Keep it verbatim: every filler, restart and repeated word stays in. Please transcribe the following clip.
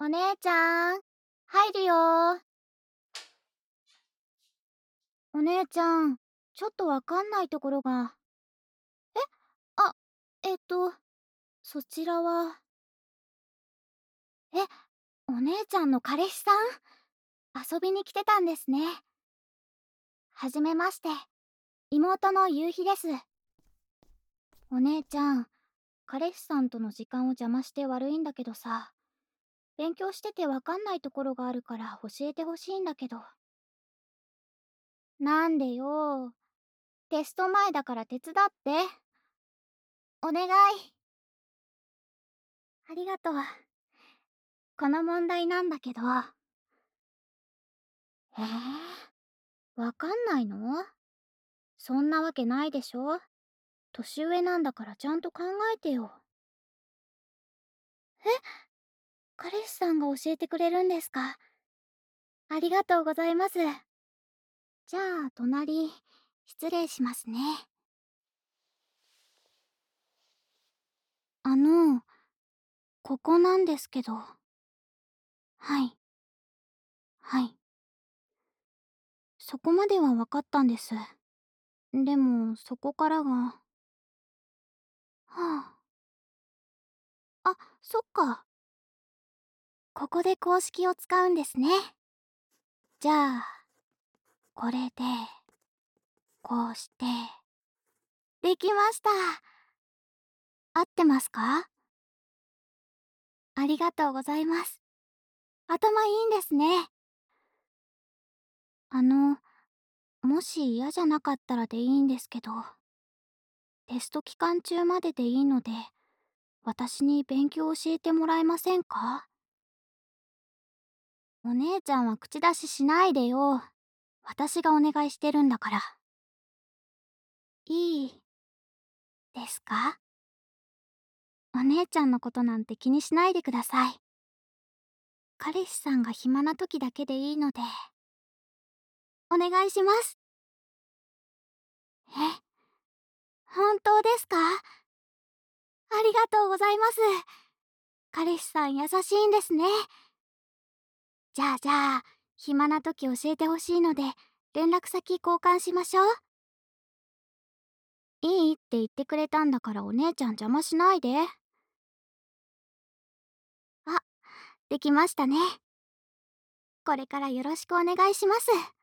お姉ちゃん、入るよ。お姉ちゃん、ちょっとわかんないところが。えあ、えっと、そちらは。え、お姉ちゃんの彼氏さん？遊びに来てたんですね。はじめまして、妹の夕日です。お姉ちゃん、彼氏さんとの時間を邪魔して悪いんだけどさ、勉強しててわかんないところがあるから教えてほしいんだけど。なんでよ。テスト前だから手伝って。お願い。ありがとう。この問題なんだけど。えー、わかんないの？そんなわけないでしょ。年上なんだからちゃんと考えてよ。え、彼氏さんが教えてくれるんですか？ありがとうございます。じゃあ、隣、失礼しますね。あの、ここなんですけど。はい。はい。そこまでは分かったんです。でも、そこからが。はあ。あ、そっか。ここで公式を使うんですね。じゃあ、これで、こうして。できました。合ってますか？ありがとうございます。頭いいんですね。あの、もし嫌じゃなかったらでいいんですけど、テスト期間中まででいいので、私に勉強教えてもらえませんか？お姉ちゃんは口出ししないでよ。私がお願いしてるんだから。いいですか？お姉ちゃんのことなんて気にしないでください。彼氏さんが暇な時だけでいいので、お願いします。え、本当ですか？ありがとうございます。彼氏さん優しいんですね。じゃあじゃあ、暇な時教えてほしいので、連絡先交換しましょう。いいって言ってくれたんだからお姉ちゃん邪魔しないで。あ、できましたね。これからよろしくお願いします。